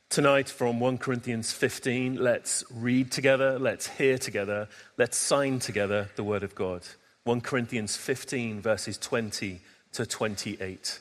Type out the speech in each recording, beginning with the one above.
Tonight from 1 Corinthians 15, let's read together, let's hear together, let's sign together the word of God. 1 Corinthians 15 verses 20 to 28.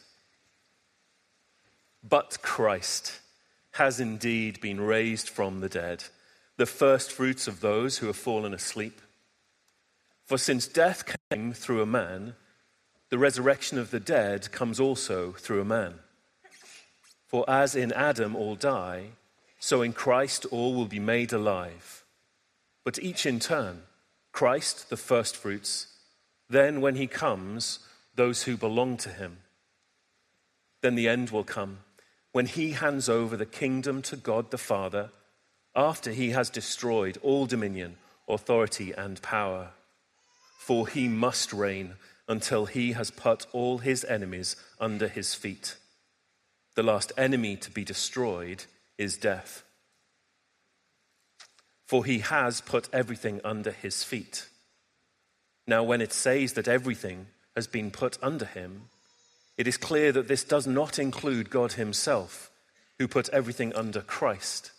But Christ has indeed been raised from the dead, the first fruits of those who have fallen asleep. For since death came through a man, the resurrection of the dead comes also through a man. For as in Adam all die, so in Christ all will be made alive. But each in turn, Christ the firstfruits, then when he comes, those who belong to him. Then the end will come, when he hands over the kingdom to God the Father, after he has destroyed all dominion, authority, and power. For he must reign until he has put all his enemies under his feet. The last enemy to be destroyed is death. For he has put everything under his feet. Now, when it says that everything has been put under him, it is clear that this does not include God himself, who put everything under Christ.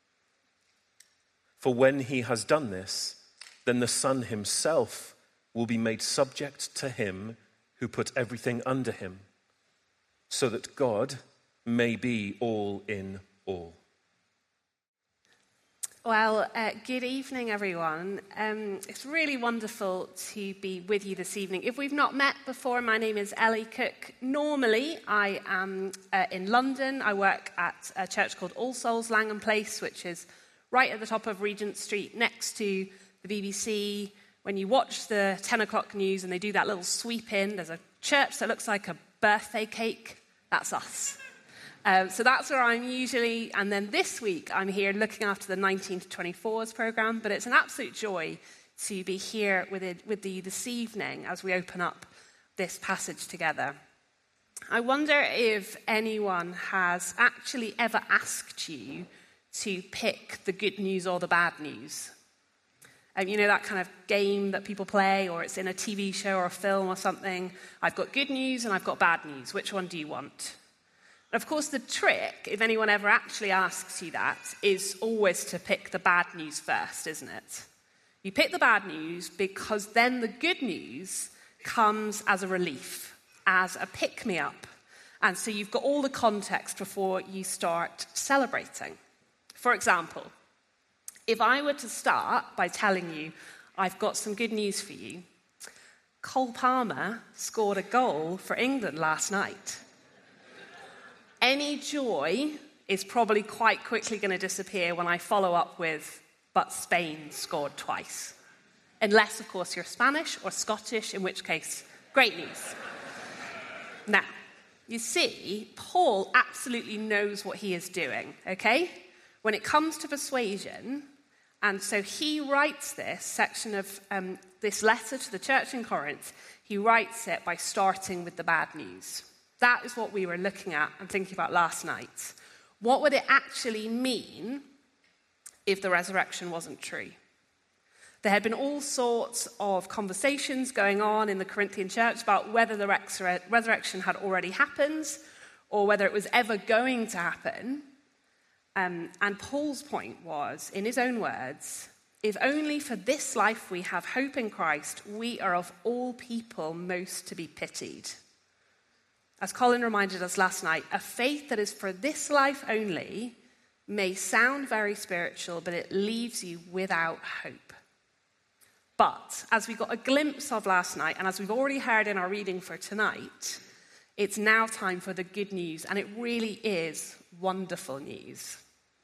For when he has done this, then the Son himself will be made subject to him who put everything under him, so that God may be all in all. Well, good evening, everyone. It's really wonderful to be with you this evening. If we've not met before, my name is Ellie Cook. Normally, I am in London. I work at a church called All Souls Langham Place, which is right at the top of Regent Street, next to the BBC. When you watch the 10 o'clock news and they do that little sweep in, there's a church that looks like a birthday cake. That's us. So that's where I'm usually, and then this week I'm here looking after the 19 to 24s programme, but it's an absolute joy to be here with you this evening as we open up this passage together. I wonder if anyone has actually ever asked you to pick the good news or the bad news. You know, that kind of game that people play, or it's in a TV show or a film or something. I've got good news and I've got bad news. Which one do you want? And of course, the trick, if anyone ever actually asks you that, is always to pick the bad news first, isn't it? You pick the bad news because then the good news comes as a relief, as a pick-me-up. And so you've got all the context before you start celebrating. For example, if I were to start by telling you, I've got some good news for you, Cole Palmer scored a goal for England last night. Any joy is probably quite quickly going to disappear when I follow up with, but Spain scored twice. Unless, of course, you're Spanish or Scottish, in which case, great news. Now, you see, Paul absolutely knows what he is doing, okay? When it comes to persuasion, and so he writes this section of this letter to the church in Corinth, he writes it by starting with the bad news. That is what we were looking at and thinking about last night. What would it actually mean if the resurrection wasn't true? There had been all sorts of conversations going on in the Corinthian church about whether the resurrection had already happened or whether it was ever going to happen. And Paul's point was, in his own words, if only for this life we have hope in Christ, we are of all people most to be pitied. As Colin reminded us last night, a faith that is for this life only may sound very spiritual, but it leaves you without hope. But as we got a glimpse of last night, and as we've already heard in our reading for tonight, it's now time for the good news, and it really is wonderful news.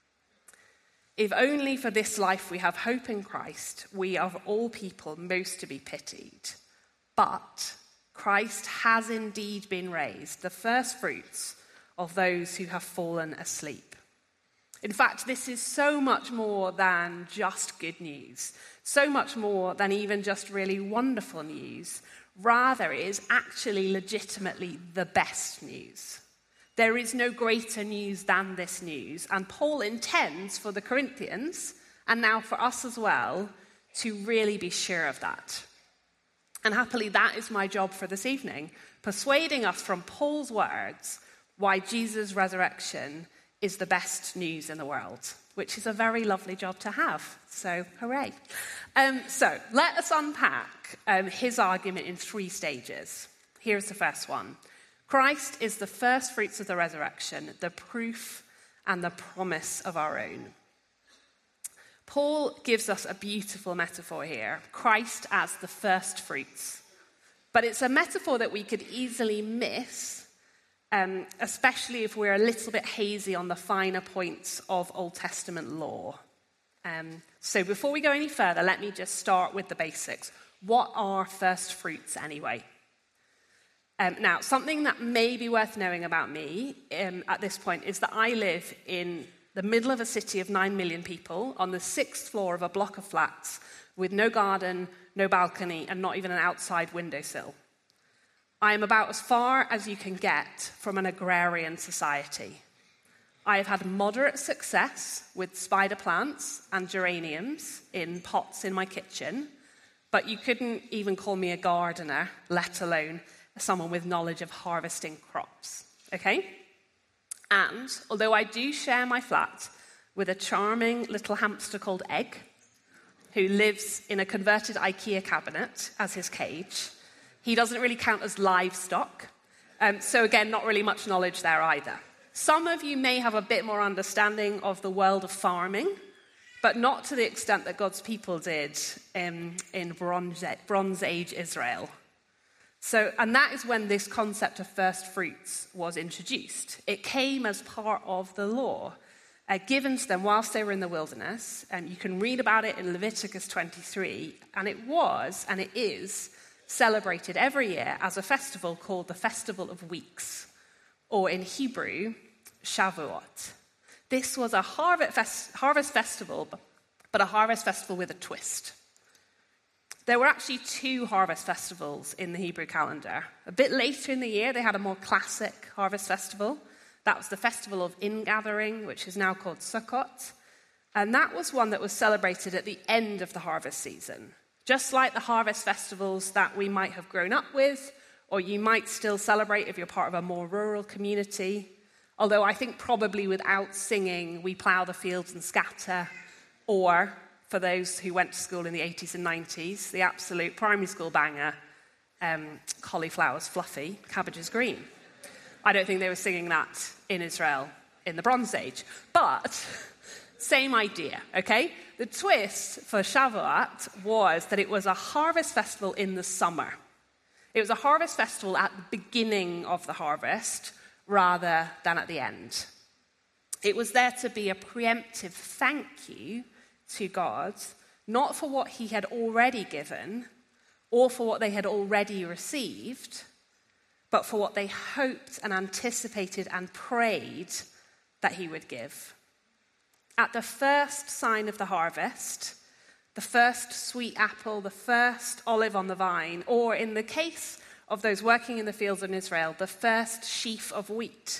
If only for this life we have hope in Christ, we are of all people most to be pitied. But Christ has indeed been raised, the first fruits of those who have fallen asleep. In fact, this is so much more than just good news, so much more than even just really wonderful news. Rather, it is actually legitimately the best news. There is no greater news than this news, and Paul intends for the Corinthians, and now for us as well, to really be sure of that. And happily, that is my job for this evening, persuading us from Paul's words why Jesus' resurrection is the best news in the world, which is a very lovely job to have. So, hooray. So, let us unpack his argument in 3 stages. Here's the first one. Christ is the first fruits of the resurrection, the proof and the promise of our own. Paul gives us a beautiful metaphor here, Christ as the first fruits. But it's a metaphor that we could easily miss, especially if we're a little bit hazy on the finer points of Old Testament law. So before we go any further, let me just start with the basics. What are first fruits anyway? Now, something that may be worth knowing about me at this point is that I live in the middle of a city of 9 million people on the 6th floor of a block of flats with no garden, no balcony, and not even an outside windowsill. I am about as far as you can get from an agrarian society. I have had moderate success with spider plants and geraniums in pots in my kitchen, but you couldn't even call me a gardener, let alone someone with knowledge of harvesting crops, okay? And although I do share my flat with a charming little hamster called Egg, who lives in a converted IKEA cabinet as his cage, he doesn't really count as livestock. So again, not really much knowledge there either. Some of you may have a bit more understanding of the world of farming, but not to the extent that God's people did in Bronze Age Israel. And that is when this concept of first fruits was introduced. It came as part of the law given to them whilst they were in the wilderness. And you can read about it in Leviticus 23. And it was, and it is, celebrated every year as a festival called the Festival of Weeks, or in Hebrew, Shavuot. This was a harvest festival, but a harvest festival with a twist. There were actually 2 harvest festivals in the Hebrew calendar. A bit later in the year, they had a more classic harvest festival. That was the Festival of Ingathering, which is now called Sukkot. And that was one that was celebrated at the end of the harvest season. Just like the harvest festivals that we might have grown up with, or you might still celebrate if you're part of a more rural community. Although I think probably without singing, We Plough the Fields and Scatter, or for those who went to school in the 80s and 90s, the absolute primary school banger, Cauliflower's Fluffy, Cabbage is Green. I don't think they were singing that in Israel in the Bronze Age. But same idea, okay? The twist for Shavuot was that it was a harvest festival in the summer. It was a harvest festival at the beginning of the harvest rather than at the end. It was there to be a preemptive thank you to God, not for what he had already given or for what they had already received, but for what they hoped and anticipated and prayed that he would give. At the first sign of the harvest, the first sweet apple, the first olive on the vine, or in the case of those working in the fields in Israel, the first sheaf of wheat,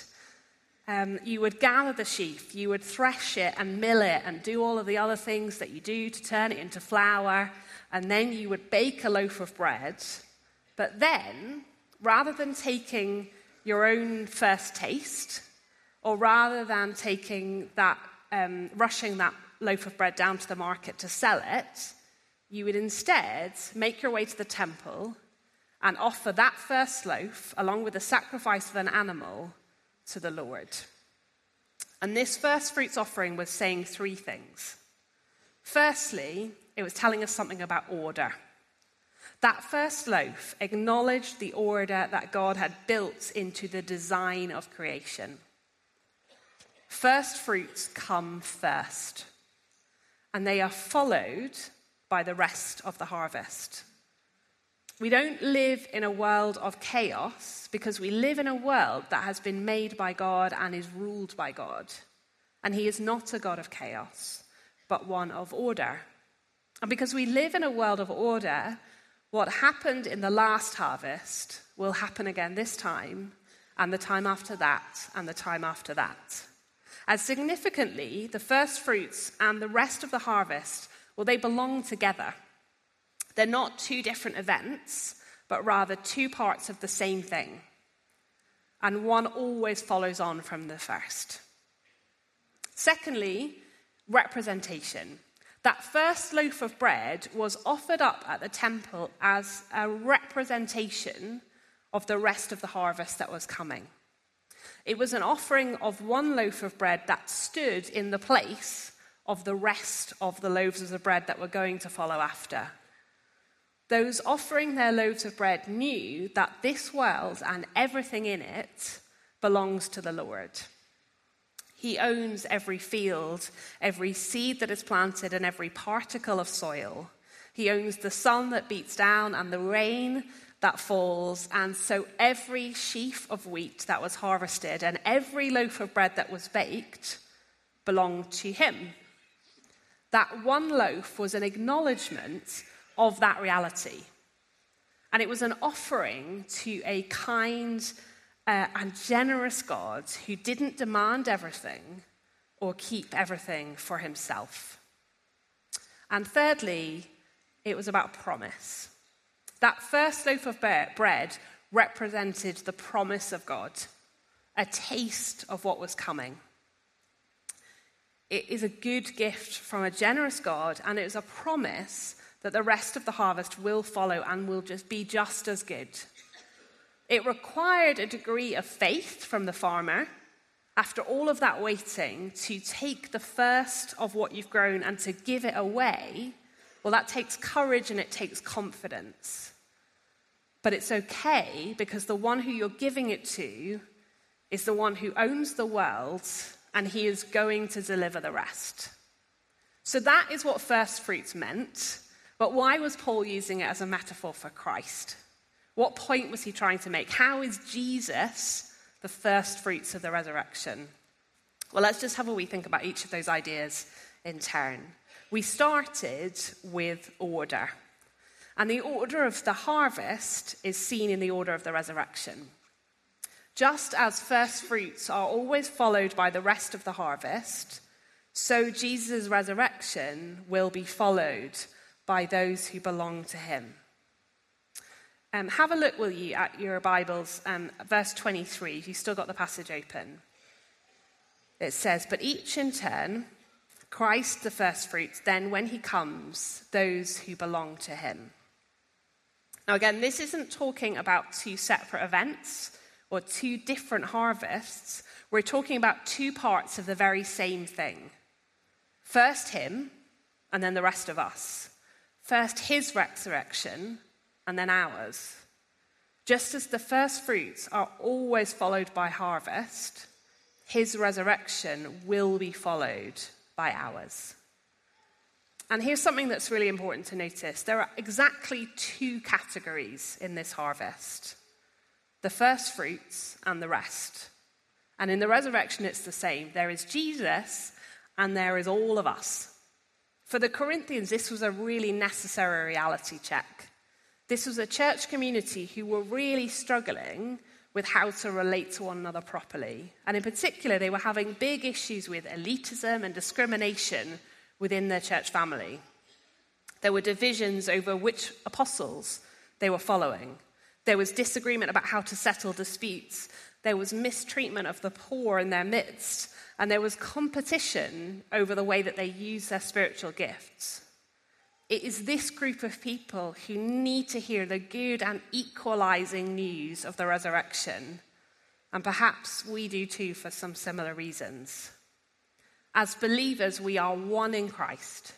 you would gather the sheaf, you would thresh it and mill it and do all of the other things that you do to turn it into flour, and then you would bake a loaf of bread. But then, rather than taking your own first taste, or rather than taking that, rushing that loaf of bread down to the market to sell it, you would instead make your way to the temple and offer that first loaf, along with the sacrifice of an animal, to the Lord. And this first fruits offering was saying 3 things. Firstly, it was telling us something about order. That first loaf acknowledged the order that God had built into the design of creation. First fruits come first, and they are followed by the rest of the harvest. We don't live in a world of chaos because we live in a world that has been made by God and is ruled by God. And he is not a God of chaos, but one of order. And because we live in a world of order, what happened in the last harvest will happen again this time, and the time after that, and the time after that. As significantly, the first fruits and the rest of the harvest, well, they belong together. They're not 2 different events, but rather 2 parts of the same thing. And one always follows on from the first. Secondly, representation. That first loaf of bread was offered up at the temple as a representation of the rest of the harvest that was coming. It was an offering of one loaf of bread that stood in the place of the rest of the loaves of bread that were going to follow after. Those offering their loaves of bread knew that this world and everything in it belongs to the Lord. He owns every field, every seed that is planted, and every particle of soil. He owns the sun that beats down and the rain that falls. And so every sheaf of wheat that was harvested and every loaf of bread that was baked belonged to him. That one loaf was an acknowledgement of that reality. And it was an offering to a kind and generous God who didn't demand everything or keep everything for himself. And thirdly, it was about promise. That first loaf of bread represented the promise of God, a taste of what was coming. It is a good gift from a generous God, and it is a promise that the rest of the harvest will follow and will just be just as good. It required a degree of faith from the farmer, after all of that waiting, to take the first of what you've grown and to give it away. Well, that takes courage and it takes confidence. But it's okay, because the one who you're giving it to is the one who owns the world, and he is going to deliver the rest. So that is what first fruits meant. But why was Paul using it as a metaphor for Christ? What point was he trying to make? How is Jesus the first fruits of the resurrection? Well, let's just have a wee think about each of those ideas in turn. We started with order. And the order of the harvest is seen in the order of the resurrection. Just as first fruits are always followed by the rest of the harvest, so Jesus' resurrection will be followed by those who belong to him. Have a look, will you, at your Bibles, verse 23, if you've still got the passage open. It says, "But each in turn, Christ the first fruits, then when he comes, those who belong to him." Now again, this isn't talking about two separate events or two different harvests. We're talking about two parts of the very same thing. First him, and then the rest of us. First his resurrection, and then ours. Just as the first fruits are always followed by harvest, his resurrection will be followed by ours. And here's something that's really important to notice. There are exactly two categories in this harvest: the first fruits and the rest. And in the resurrection, it's the same. There is Jesus, and there is all of us. For the Corinthians, this was a really necessary reality check. This was a church community who were really struggling with how to relate to one another properly. And in particular, they were having big issues with elitism and discrimination within their church family. There were divisions over which apostles they were following. There was disagreement about how to settle disputes. There was mistreatment of the poor in their midst. And there was competition over the way that they used their spiritual gifts. It is this group of people who need to hear the good and equalizing news of the resurrection. And perhaps we do too, for some similar reasons. As believers, we are one in Christ.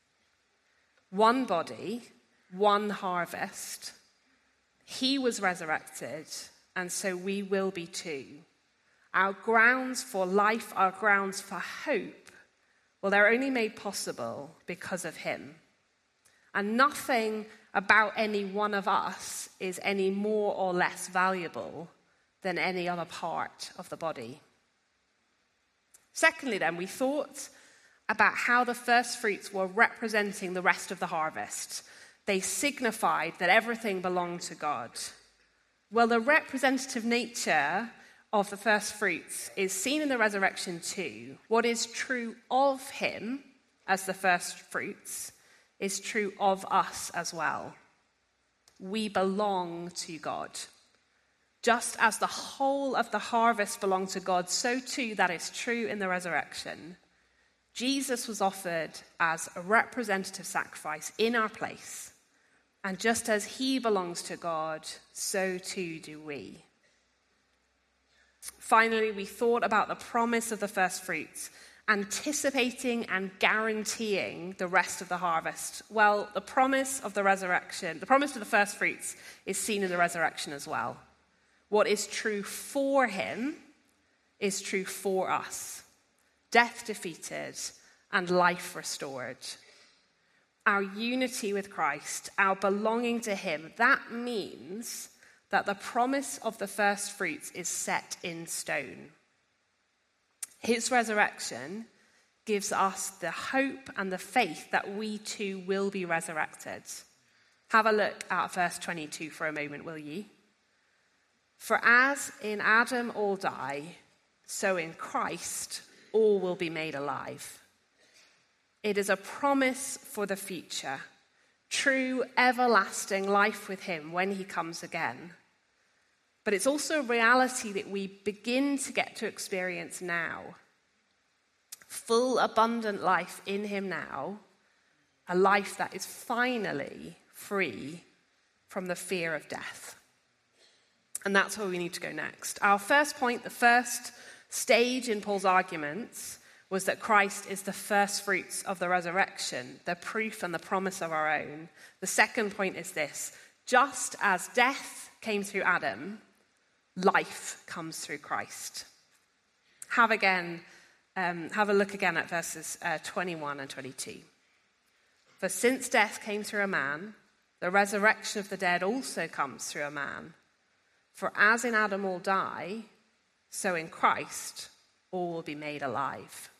One body, one harvest. He was resurrected, and so we will be too. Our grounds for life, our grounds for hope, well, they're only made possible because of him. And nothing about any one of us is any more or less valuable than any other part of the body. Secondly, then, we thought about how the first fruits were representing the rest of the harvest. They signified that everything belonged to God. Well, the representative nature of the first fruits is seen in the resurrection too. What is true of him as the first fruits is true of us as well. We belong to God. Just as the whole of the harvest belonged to God, so too that is true in the resurrection. Jesus was offered as a representative sacrifice in our place. And just as he belongs to God, so too do we. Finally, we thought about the promise of the first fruits, anticipating and guaranteeing the rest of the harvest. Well, the promise of the resurrection, the promise of the first fruits is seen in the resurrection as well. What is true for him is true for us. Death defeated and life restored. Our unity with Christ, our belonging to him, that means that the promise of the first fruits is set in stone. His resurrection gives us the hope and the faith that we too will be resurrected. Have a look at verse 22 for a moment, will ye? For as in Adam all die, so in Christ all will be made alive. It is a promise for the future, true everlasting life with him when he comes again. But it's also a reality that we begin to get to experience now. Full, abundant life in him now, a life that is finally free from the fear of death. And that's where we need to go next. Our first point, the first stage in Paul's arguments, was that Christ is the first fruits of the resurrection, the proof and the promise of our own. The second point is this: just as death came through Adam, life comes through Christ. Have a look again at verses 21 and 22. For since death came through a man, the resurrection of the dead also comes through a man. For as in Adam all die, so in Christ all will be made alive.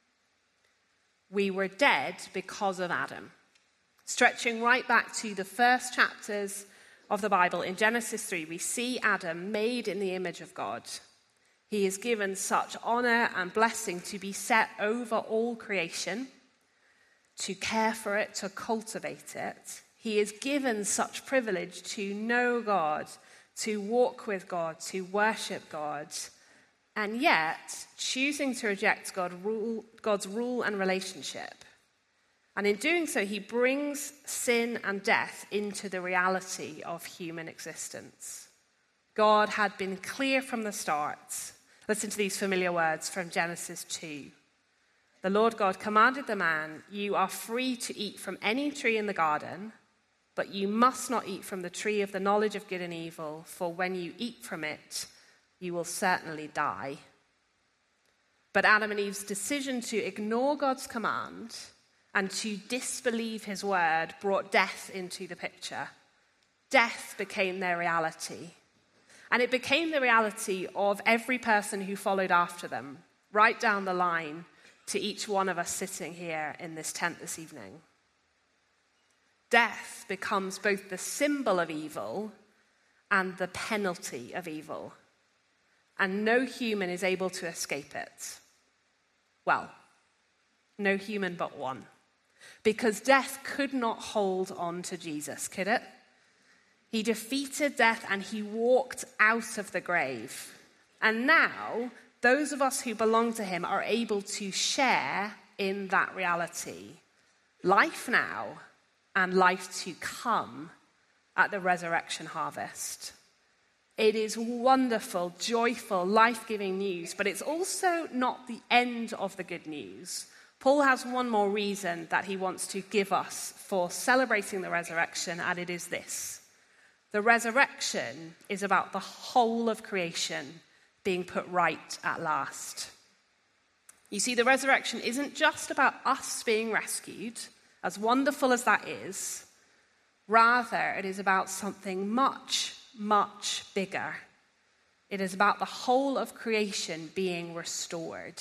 We were dead because of Adam. Stretching right back to the first chapters of the Bible, in Genesis 3, we see Adam made in the image of God. He is given such honor and blessing to be set over all creation, to care for it, to cultivate it. He is given such privilege to know God, to walk with God, to worship God, and yet choosing to reject God's rule and relationship. And in doing so, he brings sin and death into the reality of human existence. God had been clear from the start. Listen to these familiar words from Genesis 2. The Lord God commanded the man, "You are free to eat from any tree in the garden, but you must not eat from the tree of the knowledge of good and evil, for when you eat from it, you will certainly die." But Adam and Eve's decision to ignore God's command and to disbelieve his word brought death into the picture. Death became their reality. And it became the reality of every person who followed after them, right down the line to each one of us sitting here in this tent this evening. Death becomes both the symbol of evil and the penalty of evil. And no human is able to escape it. Well, no human but one. Because death could not hold on to Jesus, could it? He defeated death and he walked out of the grave. And now, those of us who belong to him are able to share in that reality. Life now and life to come at the resurrection harvest. It is wonderful, joyful, life-giving news, but it's also not the end of the good news. Paul has one more reason that he wants to give us for celebrating the resurrection, and it is this. The resurrection is about the whole of creation being put right at last. You see, the resurrection isn't just about us being rescued, as wonderful as that is. Rather, it is about something much, much bigger. It is about the whole of creation being restored.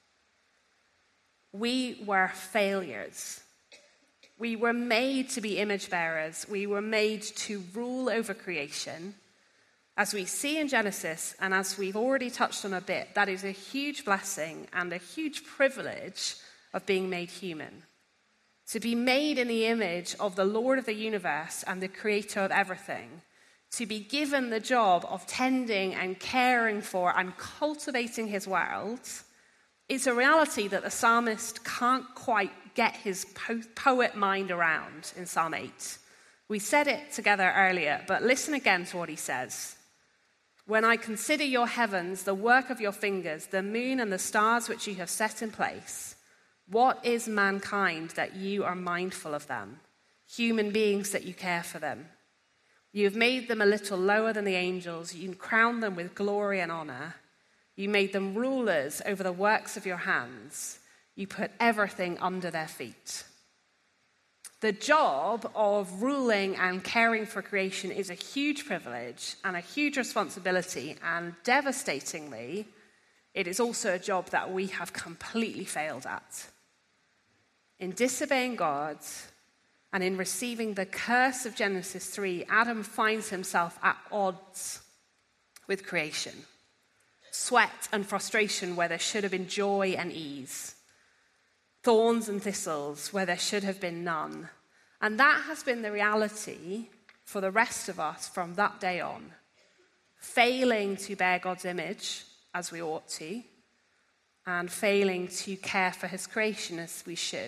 We were failures. We were made to be image bearers. We were made to rule over creation. As we see in Genesis, and as we've already touched on a bit, that is a huge blessing and a huge privilege of being made human. To be made in the image of the Lord of the universe and the creator of everything. To be given the job of tending and caring for and cultivating his world It's a reality that the psalmist can't quite get his poet mind around in Psalm 8. We said it together earlier, but listen again to what he says. When I consider your heavens, the work of your fingers, the moon and the stars which you have set in place, what is mankind that you are mindful of them? Human beings that you care for them. You have made them a little lower than the angels. You crowned them with glory and honor. You made them rulers over the works of your hands. You put everything under their feet. The job of ruling and caring for creation is a huge privilege and a huge responsibility, and devastatingly, it is also a job that we have completely failed at. In disobeying God and in receiving the curse of Genesis 3, Adam finds himself at odds with creation. Sweat and frustration where there should have been joy and ease. Thorns and thistles where there should have been none. And that has been the reality for the rest of us from that day on. Failing to bear God's image as we ought to, and failing to care for his creation as we should.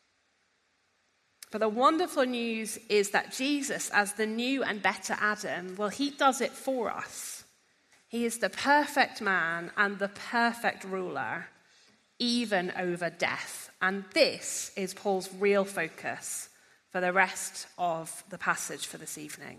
But the wonderful news is that Jesus, as the new and better Adam, well, he does it for us. He is the perfect man and the perfect ruler, even over death. And this is Paul's real focus for the rest of the passage for this evening.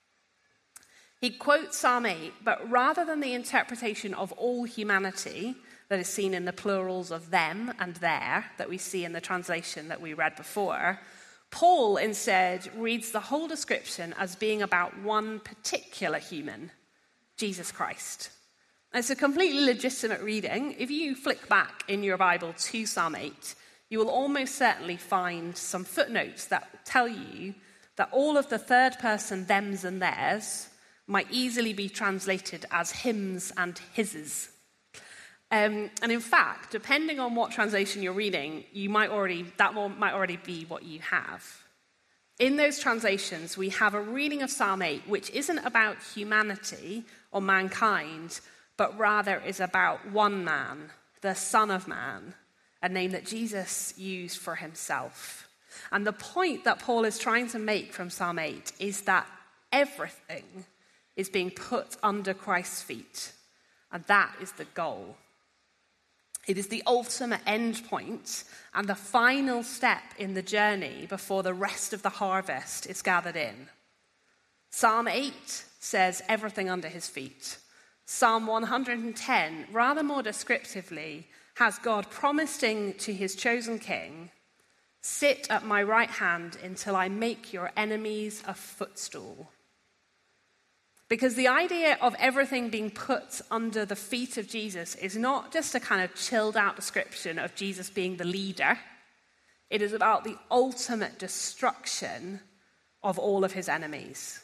He quotes Psalm 8, but rather than the interpretation of all humanity that is seen in the plurals of them and their that we see in the translation that we read before, Paul instead reads the whole description as being about one particular human, Jesus Christ. It's a completely legitimate reading. If you flick back in your Bible to Psalm 8, you will almost certainly find some footnotes that tell you that all of the third person thems and theirs might easily be translated as hims and hises. And in fact, depending on what translation you're reading, might already be what you have. In those translations, we have a reading of Psalm 8, which isn't about humanity or mankind, but rather is about one man, the Son of Man, a name that Jesus used for himself. And the point that Paul is trying to make from Psalm 8 is that everything is being put under Christ's feet, and that is the goal. It is the ultimate end point and the final step in the journey before the rest of the harvest is gathered in. Psalm 8 says everything under his feet. Psalm 110, rather more descriptively, has God promising to his chosen king, "Sit at my right hand until I make your enemies a footstool." Because the idea of everything being put under the feet of Jesus is not just a kind of chilled out description of Jesus being the leader. It is about the ultimate destruction of all of his enemies.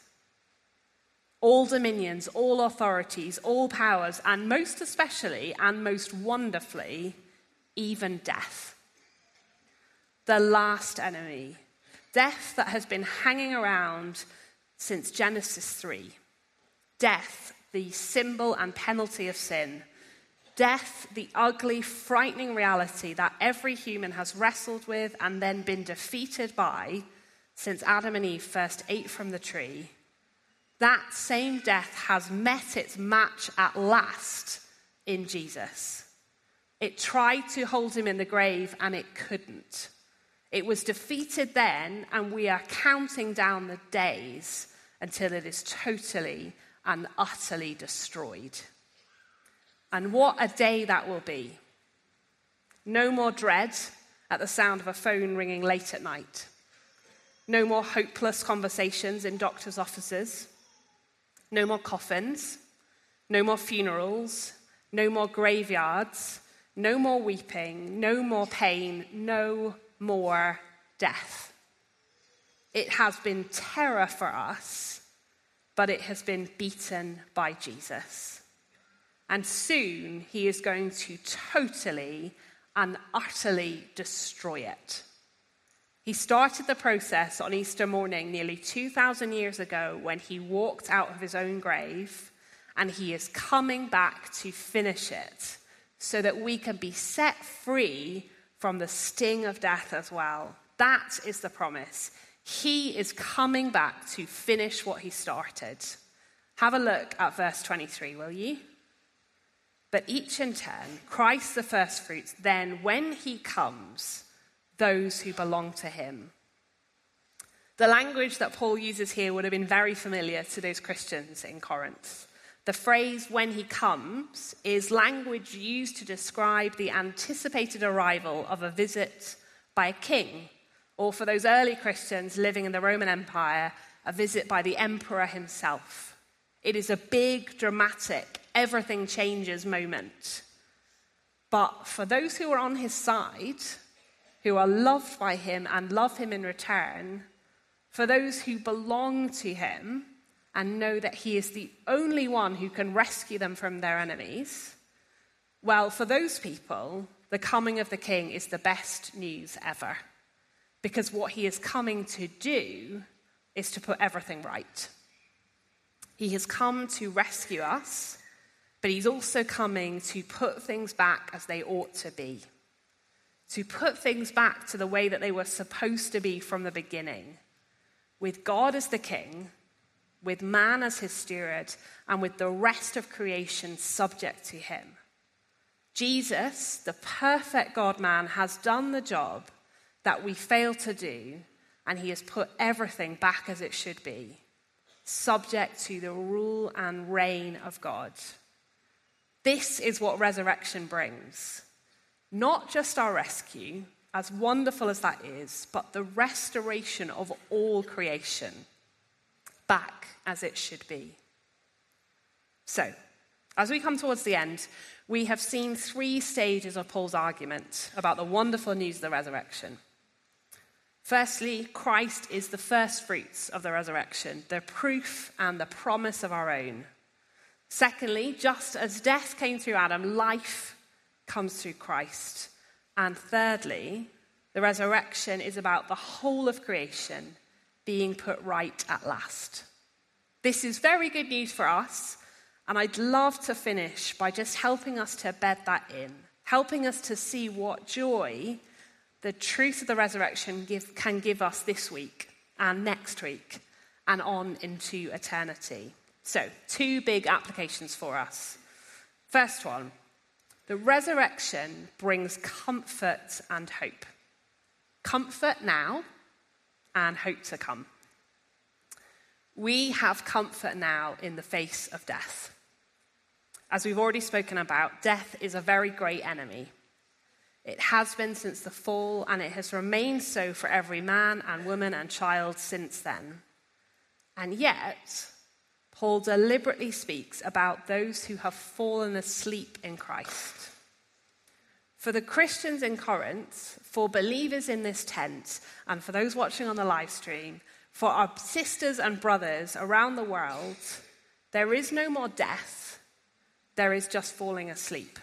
All dominions, all authorities, all powers, and most especially and most wonderfully, even death. The last enemy. Death that has been hanging around since Genesis 3. Death, the symbol and penalty of sin. Death, the ugly, frightening reality that every human has wrestled with and then been defeated by since Adam and Eve first ate from the tree. That same death has met its match at last in Jesus. It tried to hold him in the grave and it couldn't. It was defeated then, and we are counting down the days until it is totally and utterly destroyed. And what a day that will be. No more dread at the sound of a phone ringing late at night. No more hopeless conversations in doctors' offices. No more coffins. No more funerals. No more graveyards. No more weeping. No more pain. No more death. It has been terror for us, but it has been beaten by Jesus. And soon he is going to totally and utterly destroy it. He started the process on Easter morning nearly 2,000 years ago when he walked out of his own grave, and he is coming back to finish it so that we can be set free from the sting of death as well. That is the promise. He is coming back to finish what he started. Have a look at verse 23, will you? But each in turn, Christ the firstfruits, then when he comes, those who belong to him. The language that Paul uses here would have been very familiar to those Christians in Corinth. The phrase, when he comes, is language used to describe the anticipated arrival of a visit by a king, or for those early Christians living in the Roman Empire, a visit by the emperor himself. It is a big, dramatic, everything changes moment. But for those who are on his side, who are loved by him and love him in return, for those who belong to him and know that he is the only one who can rescue them from their enemies, well, for those people, the coming of the king is the best news ever. Because what he is coming to do is to put everything right. He has come to rescue us, but he's also coming to put things back as they ought to be. To put things back to the way that they were supposed to be from the beginning. With God as the king, with man as his steward, and with the rest of creation subject to him. Jesus, the perfect God-man, has done the job that we fail to do, and he has put everything back as it should be, subject to the rule and reign of God. This is what resurrection brings. Not just our rescue, as wonderful as that is, but the restoration of all creation, back as it should be. So, as we come towards the end, we have seen 3 stages of Paul's argument about the wonderful news of the resurrection. Firstly, Christ is the first fruits of the resurrection, the proof and the promise of our own. Secondly, just as death came through Adam, life comes through Christ. And thirdly, the resurrection is about the whole of creation being put right at last. This is very good news for us, and I'd love to finish by just helping us to bed that in, helping us to see what joy the truth of the resurrection can give us this week and next week and on into eternity. So, 2 big applications for us. First one, the resurrection brings comfort and hope. Comfort now and hope to come. We have comfort now in the face of death. As we've already spoken about, death is a very great enemy. It has been since the fall, and it has remained so for every man and woman and child since then. And yet, Paul deliberately speaks about those who have fallen asleep in Christ. For the Christians in Corinth, for believers in this tent, and for those watching on the live stream, for our sisters and brothers around the world, there is no more death, there is just falling asleep.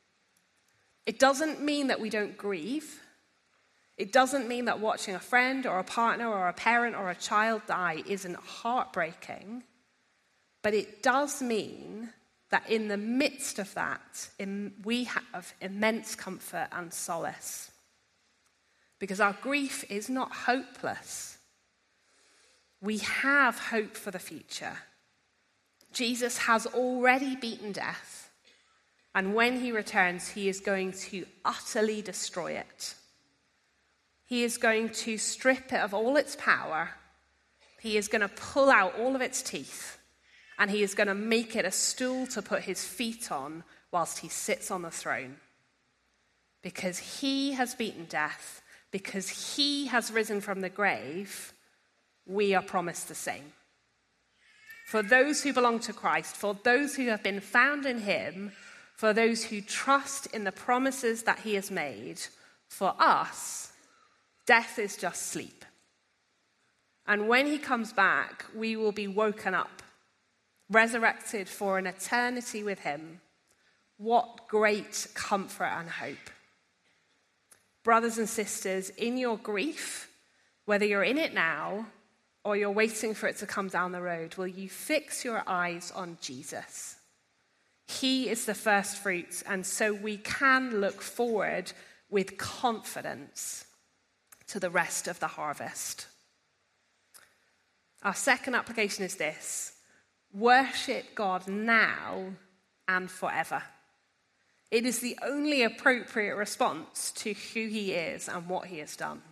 It doesn't mean that we don't grieve. It doesn't mean that watching a friend or a partner or a parent or a child die isn't heartbreaking. But it does mean that in the midst of that, we have immense comfort and solace. Because our grief is not hopeless. We have hope for the future. Jesus has already beaten death. And when he returns, he is going to utterly destroy it. He is going to strip it of all its power. He is going to pull out all of its teeth. And he is going to make it a stool to put his feet on whilst he sits on the throne. Because he has beaten death, because he has risen from the grave, we are promised the same. For those who belong to Christ, for those who have been found in him, for those who trust in the promises that he has made, for us, death is just sleep. And when he comes back, we will be woken up, resurrected for an eternity with him. What great comfort and hope. Brothers and sisters, in your grief, whether you're in it now or you're waiting for it to come down the road, will you fix your eyes on Jesus? He is the first fruits, and so we can look forward with confidence to the rest of the harvest. Our second application is this: worship God now and forever. It is the only appropriate response to who he is and what he has done.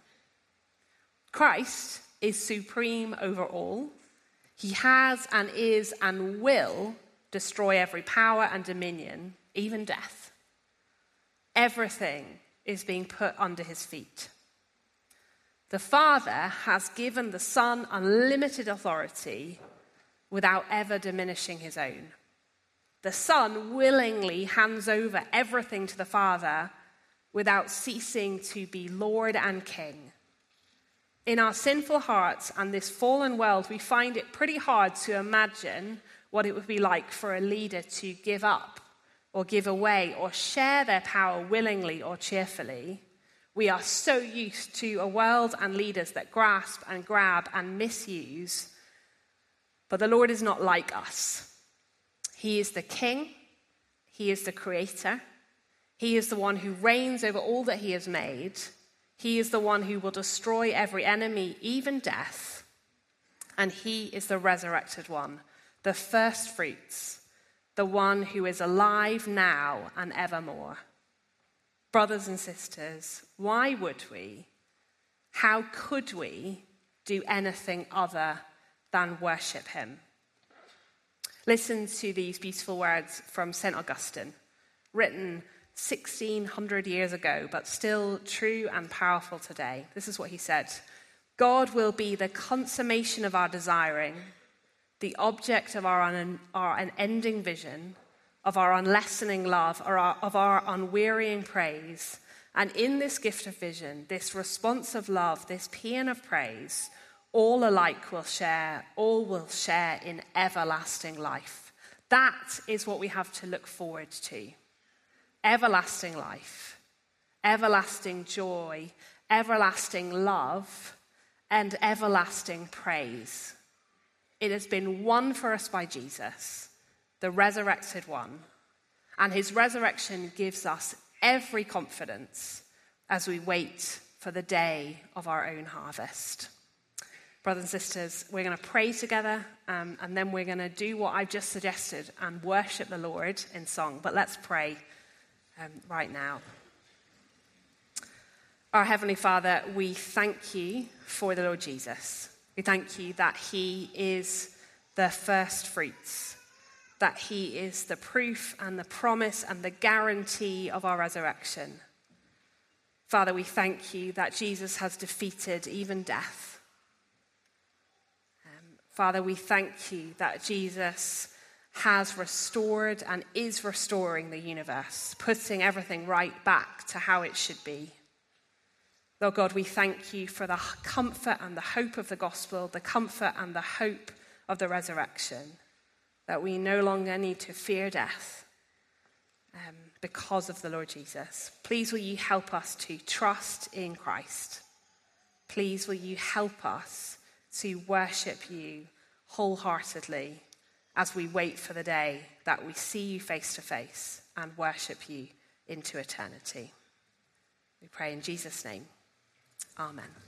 Christ is supreme over all. He has and is and will destroy every power and dominion, even death. Everything is being put under his feet. The Father has given the Son unlimited authority without ever diminishing his own. The Son willingly hands over everything to the Father without ceasing to be Lord and King. In our sinful hearts and this fallen world, we find it pretty hard to imagine what it would be like for a leader to give up or give away or share their power willingly or cheerfully. We are so used to a world and leaders that grasp and grab and misuse. But the Lord is not like us. He is the King. He is the Creator. He is the one who reigns over all that he has made. He is the one who will destroy every enemy, even death. And he is the resurrected one, the first fruits, the one who is alive now and evermore. Brothers and sisters, why would we, how could we do anything other than worship him? Listen to these beautiful words from St. Augustine, written 1,600 years ago, but still true and powerful today. This is what he said: God will be the consummation of our desiring, the object of our unending vision, of our unlessening love, of our unwearying praise. And in this gift of vision, this response of love, this paean of praise, all alike will share in everlasting life. That is what we have to look forward to. Everlasting life, everlasting joy, everlasting love, and everlasting praise. It has been won for us by Jesus, the resurrected one, and his resurrection gives us every confidence as we wait for the day of our own harvest. Brothers and sisters, we're going to pray together, and then we're going to do what I've just suggested and worship the Lord in song. But let's pray right now. Our Heavenly Father, we thank you for the Lord Jesus. We thank you that he is the first fruits, that he is the proof and the promise and the guarantee of our resurrection. Father, we thank you that Jesus has defeated even death. Father, we thank you that Jesus has restored and is restoring the universe, putting everything right back to how it should be. Lord God, we thank you for the comfort and the hope of the gospel, the comfort and the hope of the resurrection, that we no longer need to fear death because of the Lord Jesus. Please will you help us to trust in Christ. Please will you help us to worship you wholeheartedly as we wait for the day that we see you face to face and worship you into eternity. We pray in Jesus' name. Amen.